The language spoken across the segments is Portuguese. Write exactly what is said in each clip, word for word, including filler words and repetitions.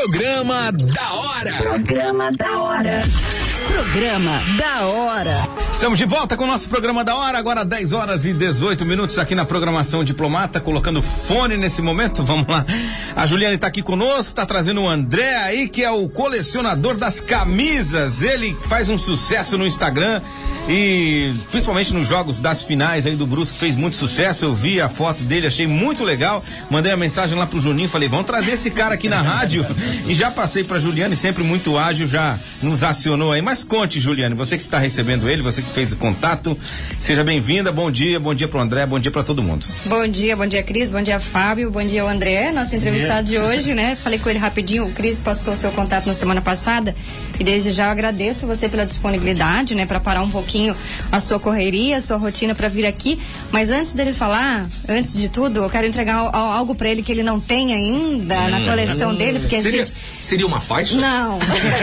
Programa da Hora. Programa da Hora. Programa da Hora. Estamos de volta com o nosso Programa da Hora, agora dez horas e dezoito minutos aqui na programação Diplomata, colocando fone nesse momento, vamos lá. A Juliane está aqui conosco, está trazendo o André aí, que é o colecionador das camisas. Ele faz um sucesso no Instagram e principalmente nos jogos das finais aí do Brusque, fez muito sucesso. Eu vi a foto dele, achei muito legal, mandei a mensagem lá pro Juninho, falei, vamos trazer esse cara aqui na rádio. E já passei pra Juliane, sempre muito ágil, já nos acionou aí. Mas conte, Juliane, você que está recebendo ele, você que fez o contato, seja bem-vinda, bom dia, bom dia pro André, bom dia pra todo mundo. Bom dia, bom dia Cris, bom dia Fábio, bom dia o André, nosso entrevistado de hoje, né? Falei com ele rapidinho, o Cris passou o seu contato na semana passada e desde já eu agradeço você pela disponibilidade, né? Pra parar um pouquinho a sua correria, a sua rotina pra vir aqui, mas antes dele falar, antes de tudo, eu quero entregar algo pra ele que ele não tem ainda hum, na coleção hum, dele, porque seria, a gente... Seria uma faixa? Não,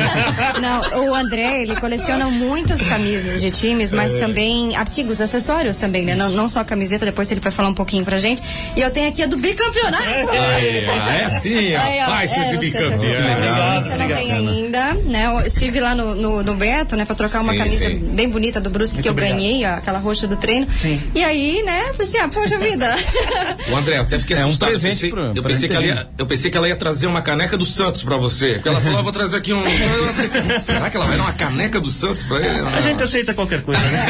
não, o André, ele coleciona muitas camisas de times, mas é. também artigos, acessórios também, né? Não, não só camiseta, depois ele vai falar um pouquinho pra gente. E eu tenho aqui a do bicampeonato. É, é sim, a Aí, ó, faixa é, de bicampeão. Você, você não tem ainda, né? Eu estive lá no, no, no Beto, né? Pra trocar sim, uma camisa sim. bem bonita do Brusque, muito que eu obrigado. ganhei, ó, aquela roxa do treino. Sim. E aí, né? Falei assim, ah, poxa vida. O André, até porque é um assustado, presente pensei, pro, eu, pensei que ela ia, eu pensei que ela ia trazer uma caneca do Santos pra você. Porque ela falou, vou trazer aqui um... Será que ela vai dar uma caneca do Santos pra ele? Não. A gente aceita qualquer coisa, né?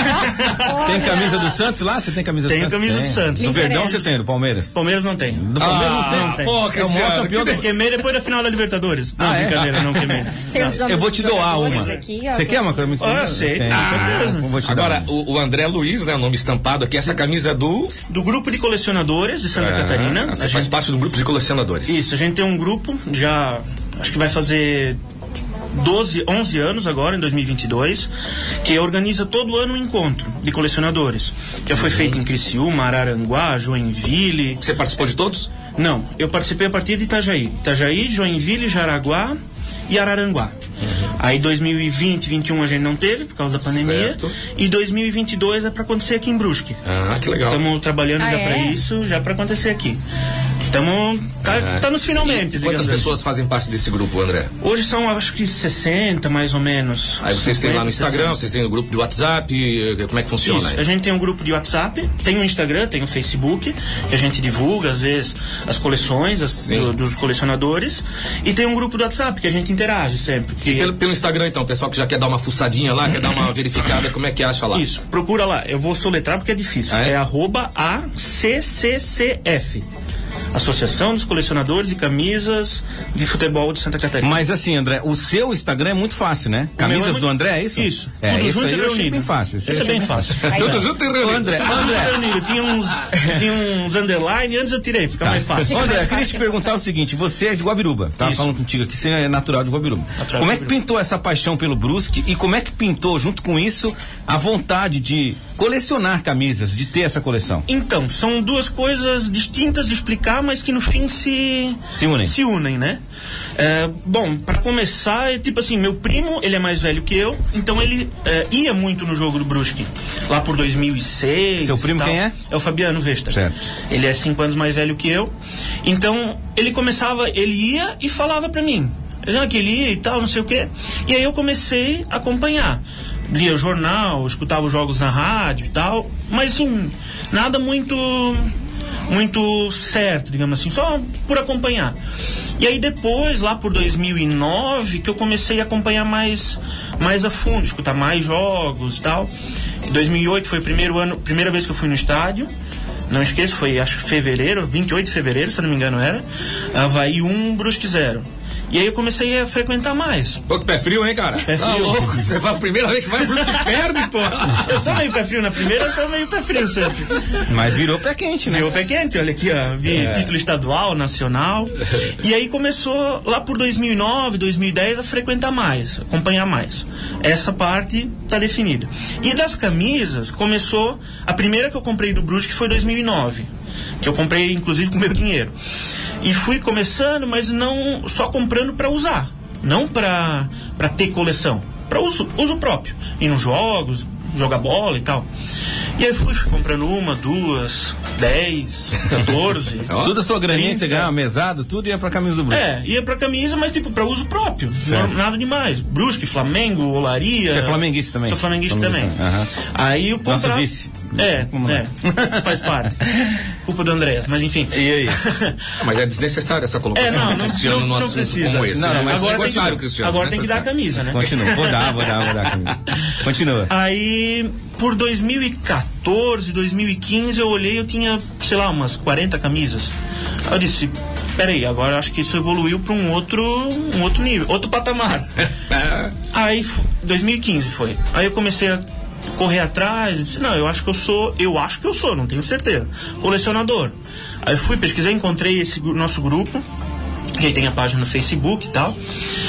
Tem camisa do Santos lá? Você tem camisa do Tenho Santos? Tenho camisa tem. do Santos. Do Verdão você tem, do Palmeiras? Palmeiras não tem. Do Palmeiras ah, não tem? Não tem. Pô, é o maior campeão do... Queimei depois da final da Libertadores. Não, ah, é? brincadeira, não queimei. Não. Eu vou te doar uma. Aqui, ó, você quer uma camisa? Ah, eu aceito, com certeza. Ah, agora, o, o André Luiz, né, o nome estampado aqui, essa camisa do... Do grupo de colecionadores de Santa ah, Catarina. Você a faz gente... parte do grupo de colecionadores. Isso, a gente tem um grupo, já acho que vai fazer... doze, onze anos agora, em dois mil e vinte e dois, que organiza todo ano um encontro de colecionadores. Já foi uhum. feito em Criciúma, Araranguá, Joinville. Você participou de todos? Não, eu participei a partir de Itajaí. Itajaí, Joinville, Jaraguá e Araranguá. Uhum. Aí dois mil e vinte, vinte e um a gente não teve por causa da pandemia. Certo. E dois mil e vinte e dois é para acontecer aqui em Brusque. Ah, que legal. Estamos trabalhando ah, já é? para isso, já para acontecer aqui. Estamos tá, ah, tá nos finalmente. E quantas pessoas assim. fazem parte desse grupo, André? Hoje são, acho que sessenta, mais ou menos. Aí vocês têm lá no Instagram, sessenta. Vocês têm o grupo de WhatsApp, como é que funciona? Isso, aí? A gente tem um grupo de WhatsApp, tem o Instagram, tem o Facebook, que a gente divulga, às vezes, as coleções as, do, dos colecionadores, e tem um grupo do WhatsApp, que a gente interage sempre. Que... Pelo, pelo Instagram, então, o pessoal que já quer dar uma fuçadinha lá, quer dar uma verificada, como é que acha lá? Isso, procura lá, eu vou soletrar porque é difícil, ah, é? é arroba A C C C F. Associação dos Colecionadores de Camisas de Futebol de Santa Catarina. Mas assim, André, o seu Instagram é muito fácil, né? Camisas é muito... do André, é isso? Isso. É, tudo isso junto aí e eu achei reunido. bem fácil. Isso é bem fácil. Tudo junto e reunido. André, André. Tinha uns, tinha uns underline, antes eu tirei, fica tá. mais fácil. André, eu queria te perguntar o seguinte, você é de Guabiruba, tava falando contigo aqui, você é natural de Guabiruba. Natural como de é que pintou essa paixão pelo Brusque e como é que pintou, junto com isso, a vontade de colecionar camisas, de ter essa coleção? Então, são duas coisas distintas de explicar, mas que no fim se... Se unem. Se unem, né? É, bom, para começar, é tipo assim, meu primo, ele é mais velho que eu, então ele é, ia muito no jogo do Brusque, lá por dois mil e seis. Seu primo quem é? É o Fabiano Vesta. Certo. Ele é cinco anos mais velho que eu, então ele começava, ele ia e falava pra mim, ah, que ele ia e tal, não sei o quê, e aí eu comecei a acompanhar. Lia o jornal, escutava os jogos na rádio e tal, mas assim, nada muito... muito certo, digamos assim, só por acompanhar. E aí depois, lá por dois mil e nove, que eu comecei a acompanhar mais, mais a fundo, escutar mais jogos e tal. Em dois mil e oito foi o primeiro ano, primeira vez que eu fui no estádio. Não esqueço, foi acho que fevereiro, vinte e oito de fevereiro, se não me engano era. Avaí um, Brusque zero. E aí eu comecei a frequentar mais. Pô, que pé frio, hein, cara? Pé frio. Tá louco? Você vai a primeira vez que vai pro que perde, pô. Eu sou meio pé frio na primeira, eu sou meio pé frio sempre. Mas virou pé quente, né? Virou pé quente, olha aqui, ó. Vi é. título estadual, nacional. E aí começou, lá por dois mil e nove, dois mil e dez, a frequentar mais, acompanhar mais. Essa parte tá definida. E das camisas, começou, a primeira que eu comprei do Brusque foi dois mil e nove. Que eu comprei, inclusive, com meu dinheiro. E fui começando, mas não só comprando para usar, não para para ter coleção, para uso, uso próprio, ir nos jogos, jogar bola e tal. E aí fui, fui comprando uma, duas, dez, quatorze. Tudo a sua graninha que você trinta. ganhava, mesado, tudo ia pra camisa do Brusque. É, ia pra camisa, mas tipo, pra uso próprio. Certo. Não, nada demais. Brusque, Flamengo, Olaria. Você é flamenguista também? Sou flamenguista, Flamenguista também. também. Aham. Aí eu Nosso comprava. vice. É, Vamos lá. é. Faz parte. Culpa do Andréas, mas enfim. E aí? Ah, mas é desnecessária essa colocação É, não, do não, Cristiano não, no não assunto precisa. como esse. Não, não, mas agora tem, necessário, que, Cristiano, agora tem que dar a necessário. camisa, né? Continua, vou dar, vou dar, vou dar a camisa. Continua. Aí, por dois mil e quatorze, dois mil e quinze, eu olhei, eu tinha, sei lá, umas quarenta camisas. Aí eu disse, peraí, agora acho que isso evoluiu para um outro, um outro nível, outro patamar. Aí, dois mil e quinze foi. Aí eu comecei a correr atrás, disse, não, eu acho que eu sou, eu acho que eu sou, não tenho certeza, colecionador. Aí fui, pesquisei, encontrei esse nosso grupo, que aí tem a página no Facebook e tal,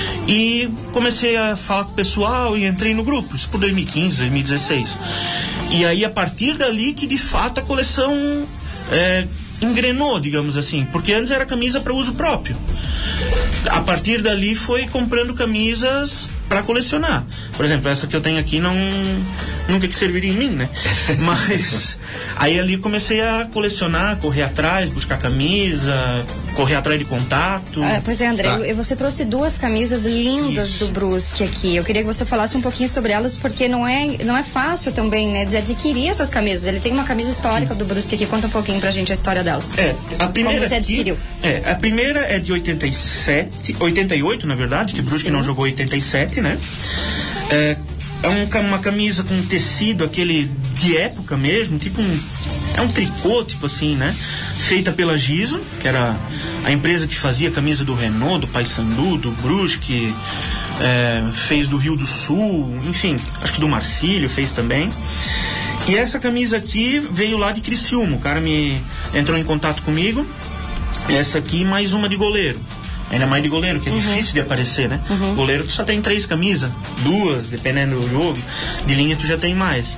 e comecei a falar com o pessoal e entrei no grupo, isso por dois mil e quinze, dois mil e dezesseis. E aí, a partir dali que, de fato, a coleção é, engrenou, digamos assim, porque antes era camisa para uso próprio. A partir dali foi comprando camisas para colecionar. Por exemplo, essa que eu tenho aqui não nunca que serviria em mim, né? Mas aí ali comecei a colecionar, correr atrás, buscar camisa, correr atrás de contato. Ah, pois é, André, Tá. e você trouxe duas camisas lindas Isso. do Brusque aqui. Eu queria que você falasse um pouquinho sobre elas, porque não é, não é fácil também, né, de adquirir essas camisas. Ele tem uma camisa histórica do Brusque aqui. Conta um pouquinho pra gente a história delas. É, a primeira Como você aqui- adquiriu? É, a primeira é de oitenta e sete, oitenta e oito, na verdade, que o Brusque não jogou oitenta e sete, né? É, é um ca- uma camisa com tecido, aquele de época mesmo, tipo um... É um tricô, tipo assim, né? Feita pela Giso, que era a empresa que fazia a camisa do Renault, do Paysandu, do Brusque, é, fez do Rio do Sul, enfim, acho que do Marcílio fez também. E essa camisa aqui veio lá de Criciúma, o cara me entrou em contato comigo. Essa aqui mais uma de goleiro. Ainda mais de goleiro, que é difícil de aparecer, né? Goleiro tu só tem três camisas, duas, dependendo do jogo. De linha tu já tem mais.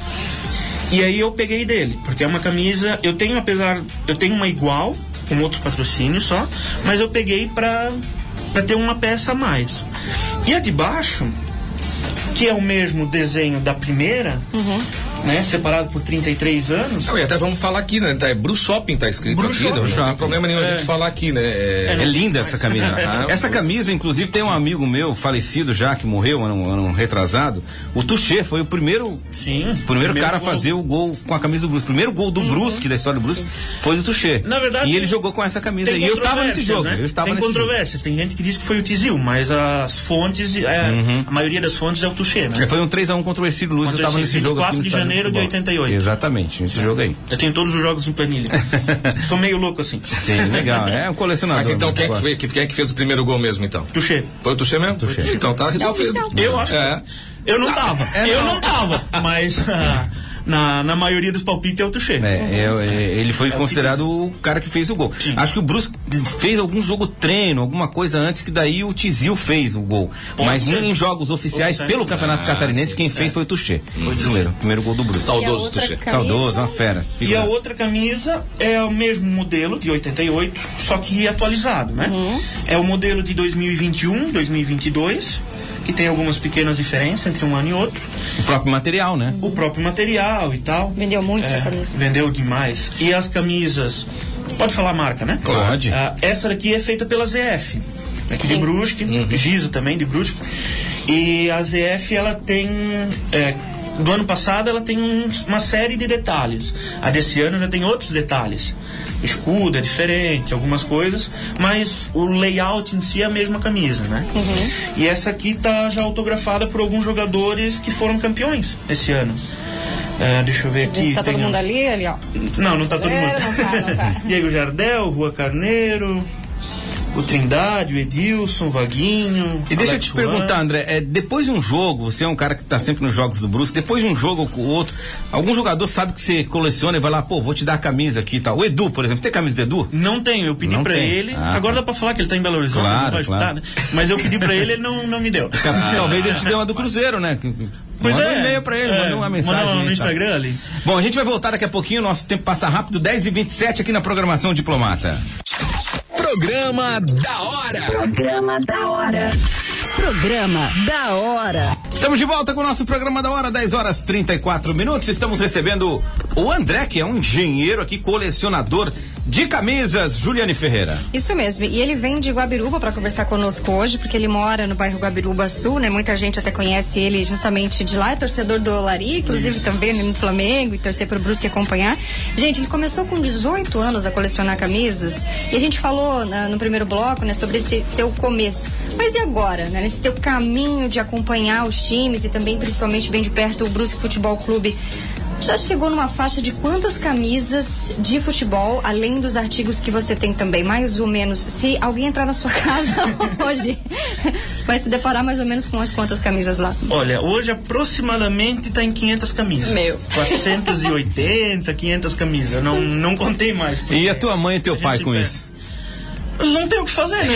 E aí eu peguei dele, porque é uma camisa, eu tenho apesar, eu tenho uma igual, com outro patrocínio só, mas eu peguei pra, pra ter uma peça a mais. E a de baixo, que é o mesmo desenho da primeira, né? Separado por trinta e três anos. Não, e até vamos falar aqui, né? Tá, é Bru Shopping tá escrito Bru aqui, Shopping. não, não tem Shopping. problema nenhum a gente É. falar aqui, né? É, É linda essa camisa. Ah, Essa camisa, inclusive, tem um amigo meu, falecido já, que morreu ano, ano retrasado. O Tuchê foi o primeiro, Sim. o primeiro cara a gol. fazer o gol com a camisa do Brusque. O primeiro gol do Brusque, da história do Brusque, foi do Tuchê. Na verdade, e ele tem- jogou com essa camisa. Tem E eu tava nesse controvérsias, jogo. né? Eu estava Tem nesse jogo. controvérsias. Tem gente que diz que foi o Tizil, mas as fontes, é, a maioria das fontes é o Tuchê, né? É, foi um três a um contra o Ercílio Luz. Eu Contra o tava nesse Ercílio, jogo aqui no vinte e quatro de estádio janeiro de futebol. oitenta e oito. Exatamente, nesse jogo aí. Eu tenho todos os jogos em planilha. Sou meio louco assim. Sim, legal. É um colecionador. Mas então né, quem é, que gosta. fez, quem é que fez o primeiro gol mesmo, então? Tuchê. Foi o Tuchê mesmo? Tuchê. Então tá resolvido. oficial. Eu acho É. que. Eu não tava. eu não tava. Mas ah, na, na maioria dos palpites é o Tuchê. É, é, é, ele foi considerado o cara que fez o gol. Sim. Acho que o Brusque fez algum jogo treino, alguma coisa antes, que daí o Tizil fez o gol. Pode Mas ser. em jogos oficiais, Pode ser. pelo Campeonato Ah, Catarinense, sim, quem fez foi o Tuchê. Isso mesmo, primeiro gol do Brusque. E a Saudoso outra Tuchê. camisa? Saudoso, uma fera. E a figura. outra camisa é o mesmo modelo de oitenta e oito, só que atualizado, né? É o modelo de dois mil e vinte e um, dois mil e vinte e dois, que tem algumas pequenas diferenças entre um ano e outro. O próprio material, né? O próprio material e tal. Vendeu muito É, essa camisa. Vendeu demais. E as camisas, pode falar a marca, né? Pode. Ah, essa daqui é feita pela Z F, aqui de Sim. Brusque, Giso também de Brusque. E a Z F, ela tem, é, do ano passado ela tem um- uma série de detalhes. A desse ano já tem outros detalhes. Escudo é diferente, algumas coisas, mas o layout em si é a mesma camisa, né? E essa aqui tá já autografada por alguns jogadores que foram campeões esse ano. É, deixa eu ver Deixa eu ver aqui. se tá todo tem- mundo ali, ali, ó. Não, não tá todo É, mundo. não tá, não tá. Diego Jardel, Rua Carneiro, o Trindade, o Edilson, o Vaguinho. E deixa eu Alex te Juan. perguntar, André, é, depois de um jogo, você é um cara que tá sempre nos jogos do Brusque, depois de um jogo com o outro, algum jogador sabe que você coleciona e vai lá, pô, vou te dar a camisa aqui e tal. O Edu, por exemplo, tem camisa do Edu? Não tenho, eu pedi Não pra tem. ele. Ah, agora tá. dá pra falar que ele tá em Belo Horizonte, Claro, não vai escutar, claro. né? Mas eu pedi pra ele, ele não, não me deu. Talvez ele te dê uma do Cruzeiro, né? Pois manda é. um e-mail pra ele, É, manda uma mensagem. manda no aí, tá? Instagram ali. Bom, a gente vai voltar daqui a pouquinho, nosso tempo passa rápido, dez e vinte e sete aqui na programação Diplomata. Programa da hora. Programa da hora. Programa da hora. Estamos de volta com o nosso programa da hora, dez horas e trinta e quatro minutos. Estamos recebendo o André, que é um engenheiro aqui, colecionador de camisas, Juliane Ferreira. Isso mesmo, e ele vem de Guabiruba para conversar conosco hoje, porque ele mora no bairro Guabiruba Sul, né? Muita gente até conhece ele justamente de lá, é torcedor do Olaria, inclusive Isso. também ele no Flamengo, e torcer pro Brusque acompanhar. Gente, ele começou com dezoito anos a colecionar camisas, e a gente falou na, no primeiro bloco, né, sobre esse teu começo. Mas e agora, né? Nesse teu caminho de acompanhar os times e também, principalmente, bem de perto, o Brusque Futebol Clube, já chegou numa faixa de quantas camisas de futebol, além dos artigos que você tem também, mais ou menos, se alguém entrar na sua casa hoje, vai se deparar mais ou menos com as quantas camisas lá? Olha, hoje aproximadamente está em quinhentas camisas. Meu. quatrocentas e oitenta, quinhentas camisas, não, não contei mais. E a tua mãe e teu pai com perde. isso? Não tem o que fazer, né?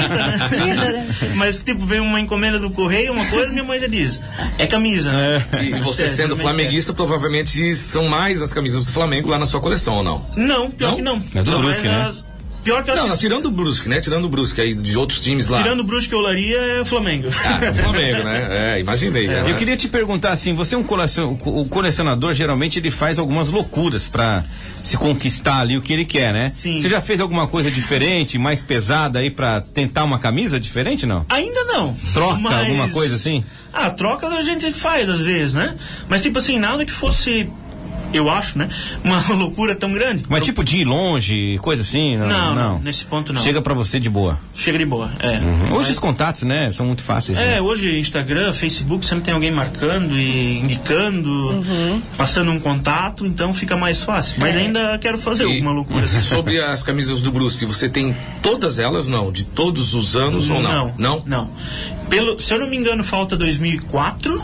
Tá né? Mas, tipo, vem uma encomenda do correio, uma coisa, minha mãe já diz, é camisa, né? É. E você é, sendo flamenguista, é. provavelmente são mais as camisas do Flamengo lá na sua coleção, ou não? Não, pior não? que não. É do Brusque, né? As... Pior que não, não, tirando o Brusque, né? Tirando o Brusque aí, de outros times lá. Tirando o Brusque e Olaria, é o Flamengo. Ah, é o Flamengo, né? É, imaginei. É, eu né? queria te perguntar assim, você é um colecion... o colecionador, geralmente ele faz algumas loucuras pra se conquistar ali o que ele quer, né? Sim. Você já fez alguma coisa diferente, mais pesada aí pra tentar uma camisa diferente, não? Ainda não. Troca, mas... alguma coisa assim? Ah, troca a gente faz às vezes, né? Mas tipo assim, nada que fosse... eu acho, né? Uma loucura tão grande. Mas eu... tipo de ir longe, coisa assim? Não, não, não. não, nesse ponto não. Chega pra você de boa. Chega de boa, é. Uhum. Hoje Mas... os contatos, né, são muito fáceis. É, né? hoje Instagram, Facebook, sempre tem alguém marcando e indicando, uhum. passando um contato, então fica mais fácil. Mas é. ainda quero fazer e... alguma loucura assim. Sobre as camisas do Brusque, você tem todas elas, não? De todos os anos ou não? Não, não. não. Pelo, se eu não me engano, falta dois mil e quatro...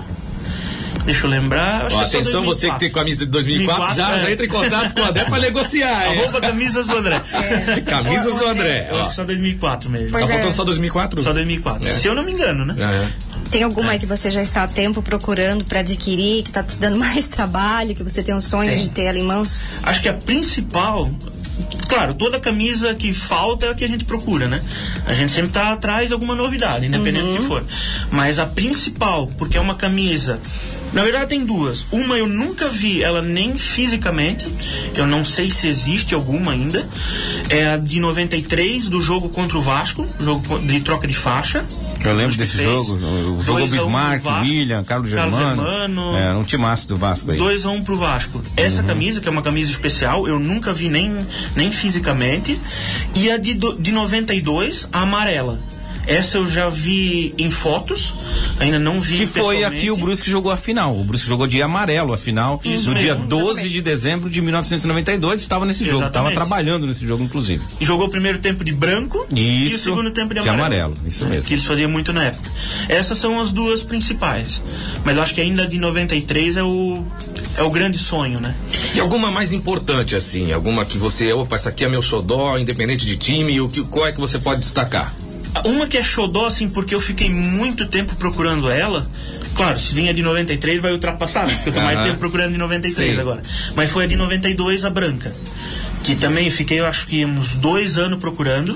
Deixa eu lembrar. Acho Ó, que é atenção, você que tem camisa de dois mil e quatro, dois mil e quatro já, é. já entra em contato com o André pra negociar. Arroba camisas do André. É. Camisas do André. Eu acho que só dois mil e quatro mesmo. Pois tá é. faltando só dois mil e quatro? Só dois mil e quatro. É. Se eu não me engano, né? É. Tem alguma aí que você já está há tempo procurando para adquirir, que está te dando mais trabalho, que você tem um sonho tem. de ter ela em mãos? Acho que a principal... Claro, toda camisa que falta é a que a gente procura, né? A gente sempre tá atrás de alguma novidade, independente uhum. do que for. Mas a principal, porque é uma camisa... Na verdade tem duas. Uma eu nunca vi ela nem fisicamente. Eu não sei se existe alguma ainda. É a de noventa e três do jogo contra o Vasco, jogo de troca de faixa. Eu lembro desse fez. jogo. O jogo Bismarck, um William, Carlos Germano. Carlos Germano. É, um timaço do Vasco aí. dois a um pro Vasco. Essa uhum. camisa, que é uma camisa especial, eu nunca vi nem, nem fisicamente. E a de, de noventa e dois, a amarela. Essa eu já vi em fotos, ainda não vi que foi aqui o Brusque jogou a final. O Brusque jogou de amarelo a final. Isso no mesmo, dia doze exatamente. de dezembro de mil novecentos e noventa e dois. Estava nesse jogo, estava trabalhando nesse jogo, inclusive. E jogou o primeiro tempo de branco Isso, e o segundo tempo de de amarelo. amarelo. Isso mesmo. Que eles faziam muito na época. Essas são as duas principais. Mas acho que ainda de noventa e três é o, é o grande sonho, né? E alguma mais importante, assim? Alguma que você, opa, essa aqui é meu xodó, independente de time, o que, qual é que você pode destacar? Uma que é xodó, assim, porque eu fiquei muito tempo procurando ela. Claro, se vinha de noventa e três vai ultrapassar, né? Porque eu tô mais ah, tempo procurando de noventa e três sim. agora. Mas foi a de noventa e dois, a branca. Que também fiquei, eu acho que uns dois anos procurando.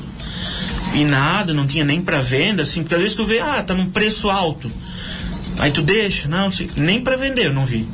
E nada, não tinha nem pra venda, assim. Porque às vezes tu vê, ah, tá num preço alto. Aí tu deixa, não, assim, nem pra vender eu não vi.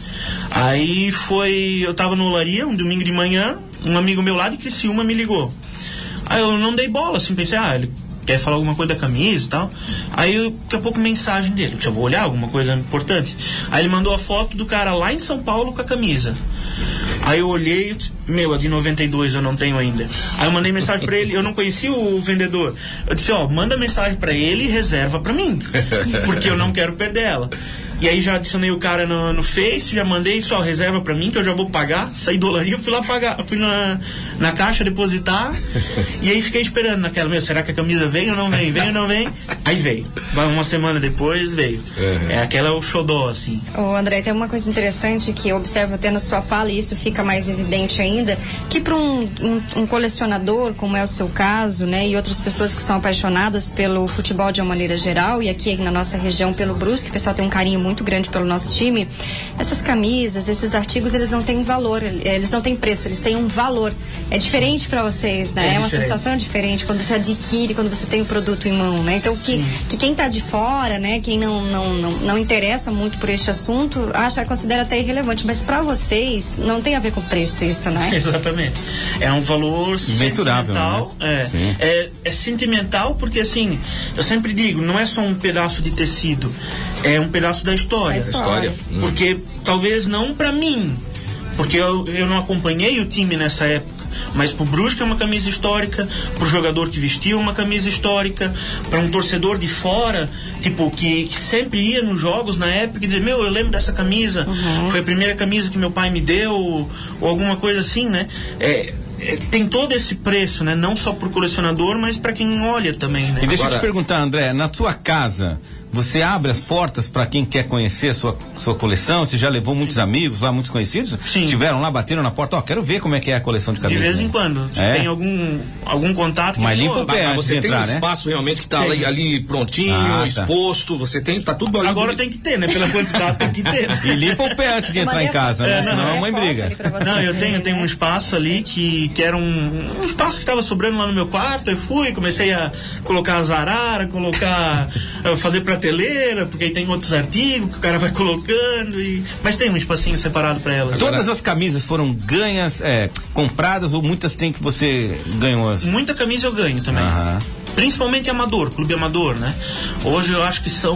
Aí foi, eu tava no Olaria, um domingo de manhã, um amigo meu lá de Criciúma me ligou. Aí eu não dei bola, assim, pensei, ah, ele quer falar alguma coisa da camisa e tal. Aí eu, daqui a pouco mensagem dele, eu vou olhar alguma coisa importante. Aí ele mandou a foto do cara lá em São Paulo com a camisa. Aí eu olhei, meu, a de noventa e dois eu não tenho ainda. Aí eu mandei mensagem pra ele, eu não conhecia o vendedor. Eu disse, ó, manda mensagem pra ele e reserva pra mim, porque eu não quero perder ela. E aí já adicionei o cara no, no Face, já mandei, só reserva pra mim, que eu já vou pagar. Saí do Olaria, fui lá pagar, fui na, na caixa depositar, e aí fiquei esperando naquela, meu, será que a camisa vem ou não vem? Vem ou não vem? Aí veio. Uma semana depois veio. Uhum. É aquela o xodó, assim. Ô André, tem uma coisa interessante que eu observo até na sua fala, e isso fica mais evidente ainda, que para um, um, um colecionador, como é o seu caso, né, e outras pessoas que são apaixonadas pelo futebol de uma maneira geral, e aqui na nossa região pelo Brusque, o pessoal tem um carinho muito muito grande pelo nosso time, essas camisas, esses artigos, eles não têm valor, eles não têm preço, eles têm um valor. É diferente para vocês, né? É, é uma diferente. sensação diferente quando você adquire, quando você tem o produto em mão, né? Então, que, que quem tá de fora, né? Quem não, não, não, não interessa muito por este assunto, acha, considera até irrelevante, mas para vocês não tem a ver com preço isso, né? Exatamente. É um valor sentimental. Né? É, é, é sentimental porque, assim, eu sempre digo, não é só um pedaço de tecido, é um pedaço da história. Da história. Porque talvez não para mim, porque eu, eu não acompanhei o time nessa época, mas pro Brusque é uma camisa histórica, pro jogador que vestiu uma camisa histórica, para um torcedor de fora, tipo, que, que sempre ia nos jogos na época e dizia, meu, eu lembro dessa camisa, uhum. foi a primeira camisa que meu pai me deu, ou, ou alguma coisa assim, né? É, é, tem todo esse preço, né? Não só pro colecionador, mas para quem olha também, né? E deixa Agora... eu te perguntar, André, na sua casa, você abre as portas para quem quer conhecer a sua, sua coleção? Você já levou muitos amigos lá, muitos conhecidos? Sim. Tiveram lá, bateram na porta, ó, oh, quero ver como é que é a coleção de camisas. De vez em quando. Se é? tem algum, algum contato... Mas limpa o pé Mas antes você de tem entrar, um né? espaço realmente que tá ali, ali prontinho, Ah, tá. exposto, você tem, tá tudo ali. Agora tem que ter, né? Pela quantidade tem que ter. E limpa o pé antes de Eu entrar em mandei casa, a né? foto, Senão mandei a mãe foto briga. ali pra vocês Não, eu tenho, verem, eu tenho né? um espaço ali que, que era um, um espaço que estava sobrando lá no meu quarto. Eu fui, comecei a colocar as araras, colocar, fazer prateleira, porque aí tem outros artigos que o cara vai colocando. E... Mas tem um espacinho separado para elas. Todas as camisas foram ganhas, é, compradas, ou muitas tem que você ganhou? Muita camisa eu ganho também. Aham. Principalmente amador, clube amador, né? Hoje eu acho que são,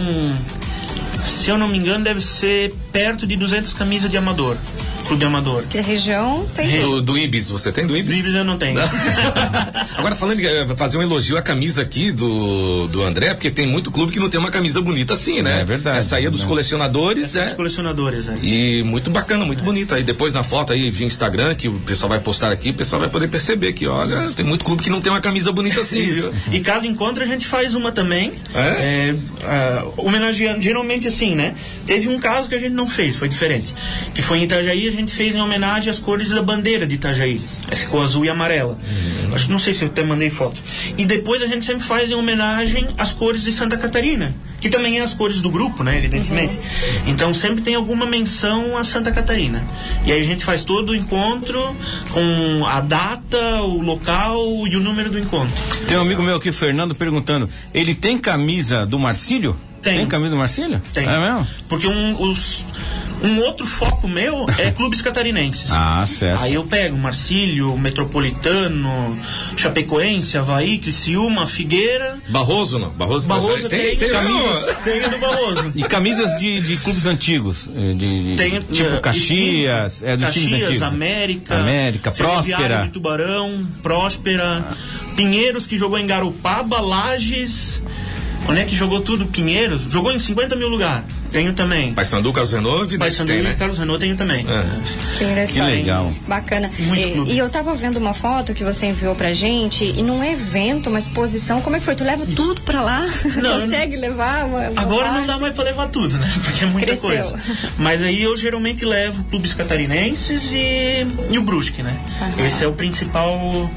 se eu não me engano, deve ser perto de duzentas camisas de amador. Clube amador. Que a região tem. Do, do Ibis, você tem do Ibis? Do Ibis eu não tenho. Agora, falando em fazer um elogio à camisa aqui do, do André, porque tem muito clube que não tem uma camisa bonita assim, né? É verdade. Essa aí é dos Não. colecionadores, É é. dos colecionadores, é. E muito bacana, muito bonita. Aí depois na foto aí via Instagram, que o pessoal vai postar aqui, o pessoal vai poder perceber que, olha, tem muito clube que não tem uma camisa bonita assim, Isso. viu? E cada encontro a gente faz uma também. É? É, uh, homenageando, geralmente assim, né? Teve um caso que a gente não fez, foi diferente. Que foi em Itajaí, a gente fez em homenagem às cores da bandeira de Itajaí. Ficou azul e amarela. Hum. Acho que não sei se eu até mandei foto. E depois a gente sempre faz em homenagem às cores de Santa Catarina, que também é as cores do grupo, né? Evidentemente. Uhum. Então sempre tem alguma menção a Santa Catarina. E aí a gente faz todo o encontro com a data, o local e o número do encontro. Tem um amigo meu aqui, Fernando, perguntando, ele tem camisa do Marcílio? Tem. Tem camisa do Marcílio? Tem. É mesmo? Porque um, os, um outro foco meu é clubes catarinenses. Ah, certo. Aí eu pego Marcílio, Metropolitano, Chapecoense, Avaí, Criciúma, Figueira. Barroso, não? Barroso, Barroso tem, tem, tem camisa, tem do Barroso. E camisas de, de clubes antigos? De, de, Tem, tipo uh, Caxias, é dos times Caxias, antigos. América, América, Ferroviária Próspera. do Tubarão, Próspera, ah. Pinheiros, que jogou em Garopaba, Lages. Onde é que jogou tudo? Pinheiros? Jogou em cinquenta mil lugares. Tenho também. Paysandu, Carlos Renove, Paysandu e né? Carlos Renove tenho também. É. Que, que legal. Bacana. Muito E, e eu tava vendo uma foto que você enviou pra gente, e num evento, uma exposição, como é que foi? Tu leva tudo pra lá? Não, consegue levar uma, uma Agora parte? não dá mais pra levar tudo, né? Porque é muita Cresceu. coisa. Mas aí eu geralmente levo clubes catarinenses e, e o Brusque, né? Aham. Esse é o principal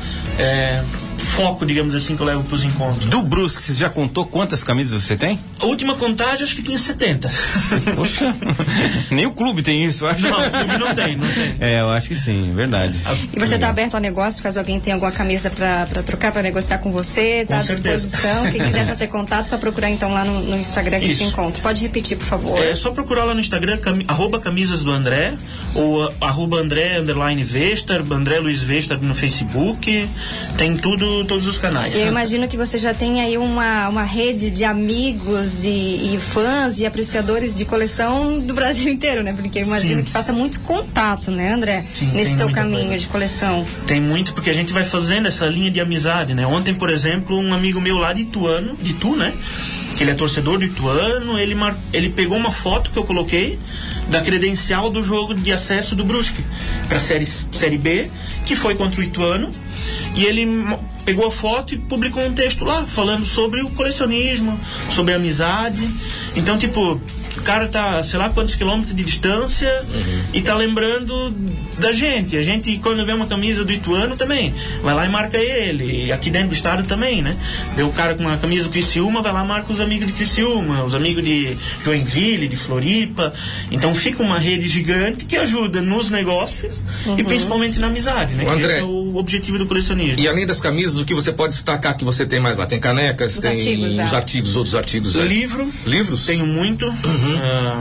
é, foco, digamos assim, que eu levo pros encontros. Do Brusque, você já contou quantas camisas você tem? A última contagem acho que tinha setenta. Poxa, nem o clube tem isso, eu acho. Não, o clube não tem, não tem. É, eu acho que sim, verdade. E você está aberto ao negócio? Caso alguém tenha alguma camisa para trocar, para negociar com você, tá à disposição. Quem quiser fazer contato, só procurar então lá no, no Instagram que Isso. te encontra. Pode repetir, por favor. É só procurar lá no Instagram, cam, arroba camisas do André, ou arroba André underline Vestar, André Luiz Vestar no Facebook. Tem tudo, todos os canais. Eu imagino que você já tem aí uma, uma rede de amigos e, e fãs e apreciadores de coleção do Brasil inteiro, né? Porque eu imagino Sim. que faça muito contato, né, André? Sim, nesse teu caminho coisa. de coleção. Tem muito, porque a gente vai fazendo essa linha de amizade, né? Ontem, por exemplo, um amigo meu lá de Ituano, de Itu, né? Que ele é torcedor do Ituano, ele, mar... ele pegou uma foto que eu coloquei da credencial do jogo de acesso do Brusque para série, série B, que foi contra o Ituano, e ele pegou a foto e publicou um texto lá, falando sobre o colecionismo, sobre a amizade. Então, tipo, o cara tá, sei lá quantos quilômetros de distância, uhum, e tá lembrando da gente. A gente, quando vê uma camisa do Ituano também, vai lá e marca ele. E aqui dentro do estado também, né? Vê o cara com uma camisa do Criciúma, vai lá e marca os amigos de Criciúma, os amigos de Joinville, de Floripa. Então fica uma rede gigante que ajuda nos negócios, uhum, e principalmente na amizade, né? André, esse é o objetivo do colecionismo. E além das camisas, o que você pode destacar que você tem mais lá? Tem canecas, os tem artigos, os artigos, outros artigos. O é. livro. Livros? Tenho muito. Uhum. Uh,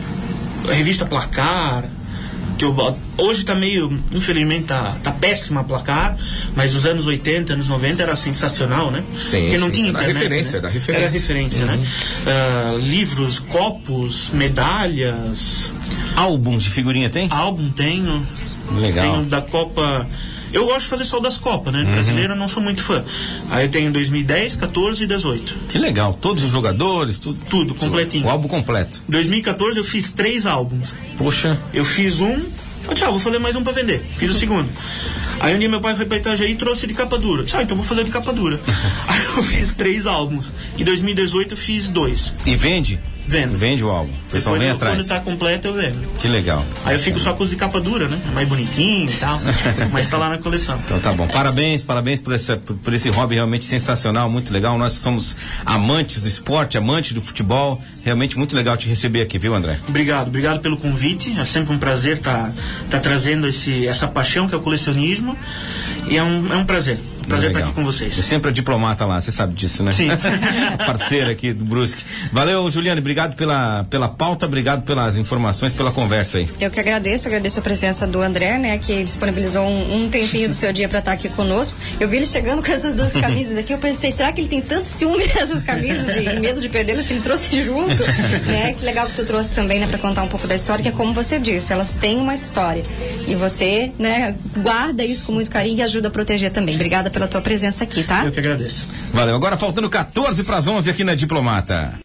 a revista Placar, que eu, hoje tá meio, infelizmente tá, tá péssima a Placar, mas nos anos oitenta, anos noventa era sensacional, né? Sim, porque não sim, tinha era internet, referência, né? era referência. Era referência, uhum, né? Uh, livros, copos, medalhas. Álbuns de figurinha tem? Álbum tenho. Legal. Tenho da Copa. Eu gosto de fazer só das Copas, né? Uhum. Brasileiro eu não sou muito fã. Aí eu tenho dois mil e dez, quatorze e dezoito. Que legal. Todos os jogadores, tudo. Tudo, completinho. O álbum completo. dois mil e quatorze eu fiz três álbuns. Poxa. Eu fiz um. Eu disse, ah, vou fazer mais um pra vender. Fiz o segundo. Aí um dia meu pai foi pra Itajaí e trouxe de capa dura. Eu disse, ah, então vou fazer de capa dura. Aí eu fiz três álbuns. Em dois mil e dezoito eu fiz dois. E vende? Vendo. Vende o álbum. O pessoal vem eu, atrás. Quando tá completo eu vendo. Que legal. Aí eu fico só com os de capa dura, né? É mais bonitinho e tal. Mas tá lá na coleção. Então tá bom. Parabéns, parabéns por, essa, por, por esse hobby realmente sensacional, muito legal. Nós somos amantes do esporte, amantes do futebol. Realmente muito legal te receber aqui, viu, André? Obrigado, obrigado pelo convite. É sempre um prazer estar tá, tá trazendo esse, essa paixão que é o colecionismo. E é um, é um prazer. Prazer estar aqui com vocês. Eu sempre é diplomata lá, você sabe disso, né? Sim. Parceiro aqui do Brusque. Valeu, Juliane, obrigado pela, pela pauta, obrigado pelas informações, pela conversa aí. Eu que agradeço, agradeço a presença do André, né, que disponibilizou um, um tempinho do seu dia para estar aqui conosco. Eu vi ele chegando com essas duas camisas aqui, eu pensei, será que ele tem tanto ciúme dessas camisas e medo de perdê-las que ele trouxe junto? Né? Que legal que tu trouxe também, né, para contar um pouco da história, que é como você disse, elas têm uma história. E você, né, guarda isso com muito carinho e ajuda a proteger também. Obrigada pela tua presença aqui, tá? Eu que agradeço. Valeu. Agora faltando quatorze para as onze aqui na Diplomata.